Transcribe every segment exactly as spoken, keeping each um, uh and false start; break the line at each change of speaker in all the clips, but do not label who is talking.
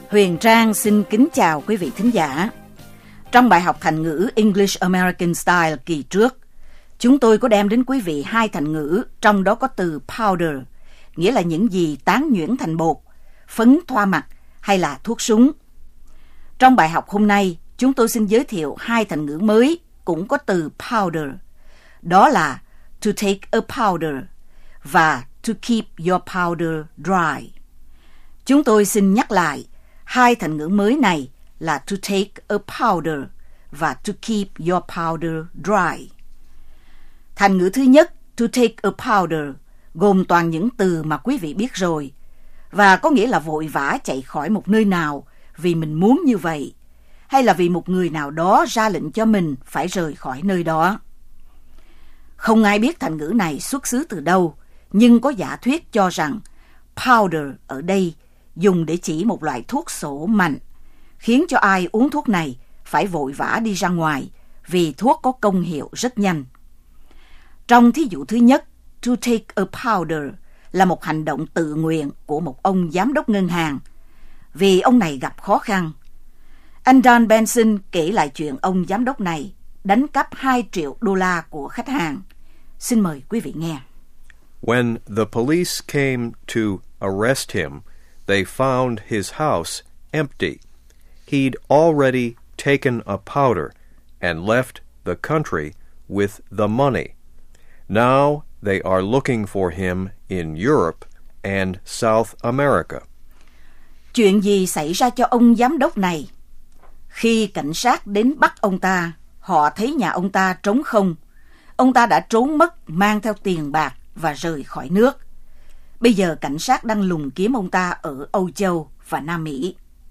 Huyền Trang xin kính chào quý vị thính giả. Trong bài học thành ngữ English American Style kỳ trước, chúng tôi có đem đến quý vị hai thành ngữ, trong đó có từ powder, nghĩa là những gì tán nhuyễn thành bột, phấn thoa mặt hay là thuốc súng. Trong bài học hôm nay, chúng tôi xin giới thiệu hai thành ngữ mới cũng có từ powder. Đó là to take a powder và to keep your powder dry. Chúng tôi xin nhắc lại, hai thành ngữ mới này là to take a powder và to keep your powder dry. Thành ngữ thứ nhất, to take a powder, gồm toàn những từ mà quý vị biết rồi, và có nghĩa là vội vã chạy khỏi một nơi nào vì mình muốn như vậy, hay là vì một người nào đó ra lệnh cho mình phải rời khỏi nơi đó. Không ai biết thành ngữ này xuất xứ từ đâu, nhưng có giả thuyết cho rằng powder ở đây dùng để chỉ một loại thuốc sổ mạnh, khiến cho ai uống thuốc này phải vội vã đi ra ngoài vì thuốc có công hiệu rất nhanh. Trong thí dụ thứ nhất, to take a powder là một hành động tự nguyện của một ông giám đốc ngân hàng vì ông này gặp khó khăn. Anh Don Benson kể lại chuyện ông giám đốc này đánh cắp hai triệu đô la của khách hàng. Xin mời quý vị nghe.
When the police came to arrest him, they found his house empty. He'd already taken a powder and left the country with the money. Now they are looking for him in Europe and South America.
Chuyện gì xảy ra cho ông giám đốc này? Khi cảnh sát đến bắt ông ta, họ thấy nhà ông ta trống không. Ông ta đã trốn mất mang theo tiền bạc và rời khỏi nước. Bây giờ cảnh sát đang lùng kiếm ông ta ở Âu Châu và Nam Mỹ.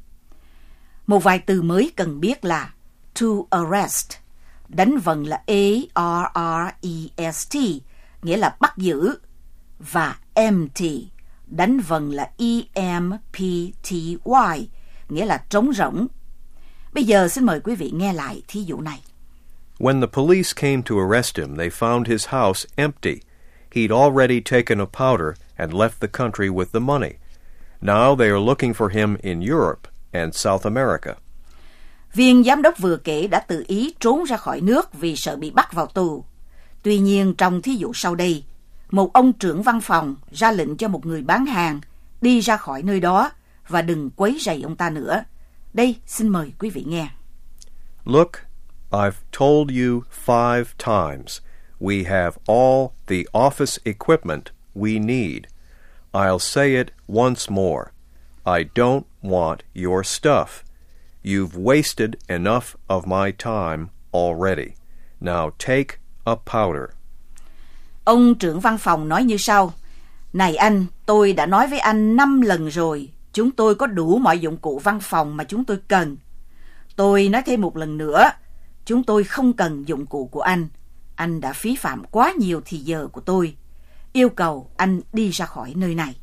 Một vài từ mới cần biết là to arrest, đánh vần là A R R E S T, nghĩa là bắt giữ, và empty, đánh vần là E M P T Y, nghĩa là trống rỗng. Bây giờ xin mời quý vị nghe lại thí dụ này.
When the police came to arrest him, they found his house empty. He'd already taken a powder and left the country with the money. Now they are looking for him in Europe and South America.
Viên giám đốc vừa kể đã tự ý trốn ra khỏi nước vì sợ bị bắt vào tù. Tuy nhiên trong thí dụ sau đây, một ông trưởng văn phòng ra lệnh cho một người bán hàng đi ra khỏi nơi đó và đừng quấy rầy ông ta nữa. Đây, xin mời quý vị nghe.
Look, I've told you five times. We have all the office equipment we need. I'll say it once more. I don't want your stuff. You've wasted enough of my time already. Now take a powder.
Ông trưởng văn phòng nói như sau. Này anh, tôi đã nói với anh năm lần rồi. Chúng tôi có đủ mọi dụng cụ văn phòng mà chúng tôi cần. Tôi nói thêm một lần nữa. Chúng tôi không cần dụng cụ của anh. Anh đã phí phạm quá nhiều thì giờ của tôi. Yêu cầu anh đi ra khỏi nơi này.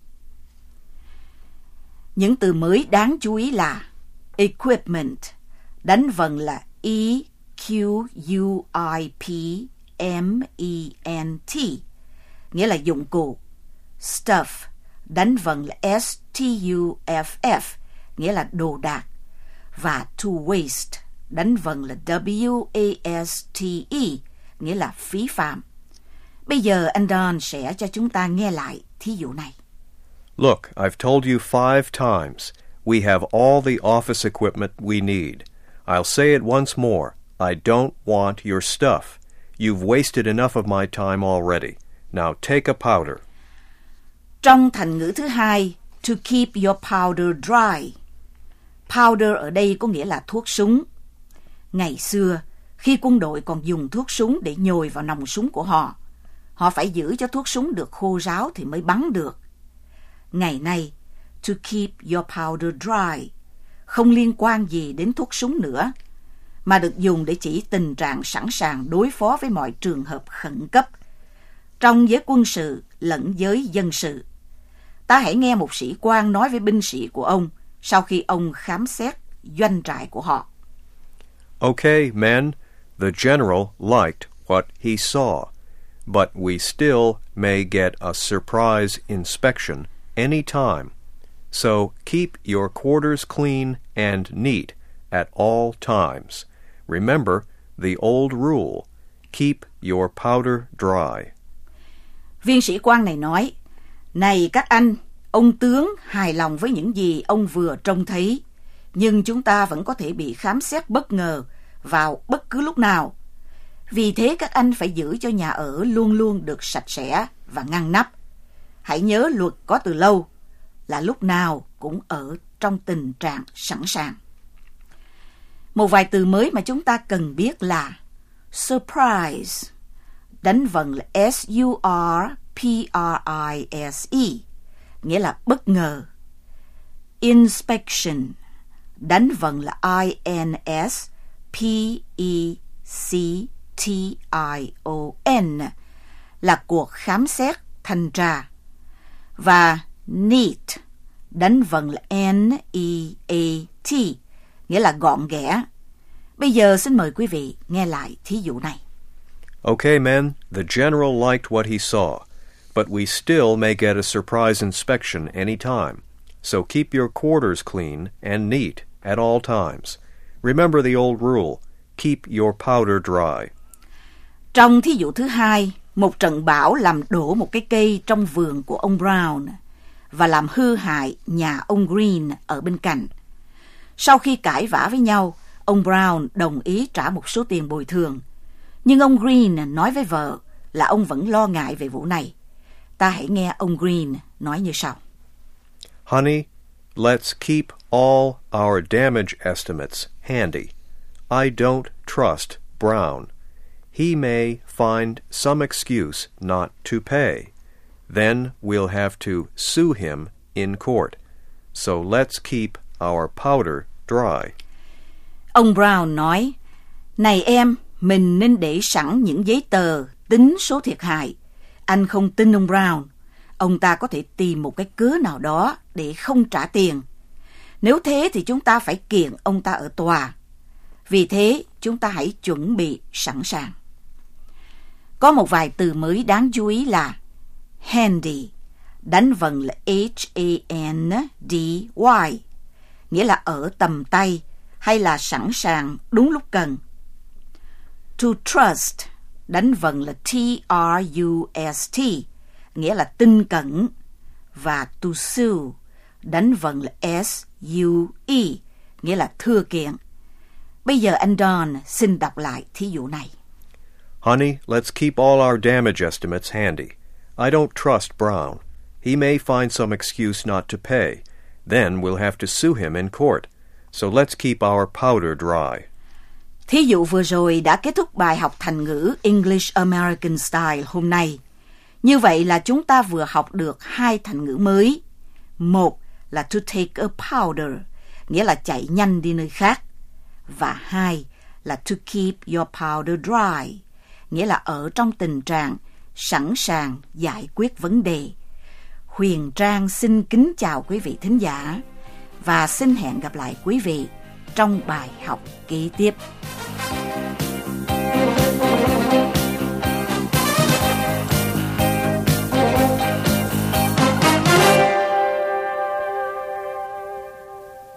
Những từ mới đáng chú ý là equipment, đánh vần là E Q U I P M E N T, nghĩa là dụng cụ. Stuff, đánh vần là S T U F F, nghĩa là đồ đạc. Và to waste, đánh vần là W A S T E, nghĩa là phí phạm. Bây giờ anh Don sẽ cho chúng ta nghe lại thí dụ này.
Look, I've told you five times. We have all the office equipment we need. I'll say it once more. I don't want your stuff. You've wasted enough of my time already. Now take a powder.
Trong thành ngữ thứ hai, to keep your powder dry. Powder ở đây có nghĩa là thuốc súng. Ngày xưa, khi quân đội còn dùng thuốc súng để nhồi vào nòng súng của họ, họ phải giữ cho thuốc súng được khô ráo thì mới bắn được. Ngày nay, to keep your powder dry không liên quan gì đến thuốc súng nữa, mà được dùng để chỉ tình trạng sẵn sàng đối phó với mọi trường hợp khẩn cấp, trong giới quân sự lẫn giới dân sự. Ta hãy nghe một sĩ quan nói với binh sĩ của ông sau khi ông khám xét doanh trại của họ.
Okay, men, the general liked what he saw, but we still may get a surprise inspection any time. So keep your quarters clean and neat at all times. Remember the old rule, keep your powder dry.
Viên sĩ quan này nói, này các anh, ông tướng hài lòng với những gì ông vừa trông thấy, nhưng chúng ta vẫn có thể bị khám xét bất ngờ vào bất cứ lúc nào. Vì thế các anh phải giữ cho nhà ở luôn luôn được sạch sẽ và ngăn nắp. Hãy nhớ luật có từ lâu là lúc nào cũng ở trong tình trạng sẵn sàng. Một vài từ mới mà chúng ta cần biết là surprise, đánh vần là S U R P R I S E, nghĩa là bất ngờ. Inspection, đánh vần là I N S P E C T I O N, là cuộc khám xét, thanh tra. Và neat, đánh vần là N E A T, nghĩa là gọn ghẽ. Bây giờ xin mời quý vị nghe lại thí dụ này.
Okay, men, the general liked what he saw, but we still may get a surprise inspection any time. So keep your quarters clean and neat at all times. Remember the old rule, keep your powder dry.
Trong thí dụ thứ hai, một trận bão làm đổ một cái cây trong vườn của ông Brown và làm hư hại nhà ông Green ở bên cạnh. Sau khi cãi vã với nhau, ông Brown đồng ý trả một số tiền bồi thường. Nhưng ông Green nói với vợ là ông vẫn lo ngại về vụ này. Ta hãy nghe ông Green nói như sau.
Honey, let's keep all our damage estimates handy. I don't trust Brown. He may find some excuse not to pay. Then we'll have to sue him in court. So let's keep our powder dry.
Ông Brown nói, này em, mình nên để sẵn những giấy tờ tính số thiệt hại. Anh không tin ông Brown. Ông ta có thể tìm một cái cớ nào đó để không trả tiền. Nếu thế thì chúng ta phải kiện ông ta ở tòa. Vì thế, chúng ta hãy chuẩn bị sẵn sàng. Có một vài từ mới đáng chú ý là handy, đánh vần là H A N D Y, nghĩa là ở tầm tay hay là sẵn sàng đúng lúc cần. To trust, đánh vần là T R U S T, nghĩa là tin cẩn. Và to sue, đánh vần là S U E, nghĩa là thưa kiện. Bây giờ anh Don xin đọc lại thí dụ này.
Honey, let's keep all our damage estimates handy. I don't trust Brown. He may find some excuse not to pay. Then we'll have to sue him in court. So let's keep our powder dry.
Thí dụ vừa rồi đã kết thúc bài học thành ngữ English American Style hôm nay. Như vậy là chúng ta vừa học được hai thành ngữ mới. Một là to take a powder, nghĩa là chạy nhanh đi nơi khác. Và hai là to keep your powder dry, nghĩa là ở trong tình trạng sẵn sàng giải quyết vấn đề. Huyền Trang xin kính chào quý vị thính giả và xin hẹn gặp lại quý vị trong bài học kế tiếp.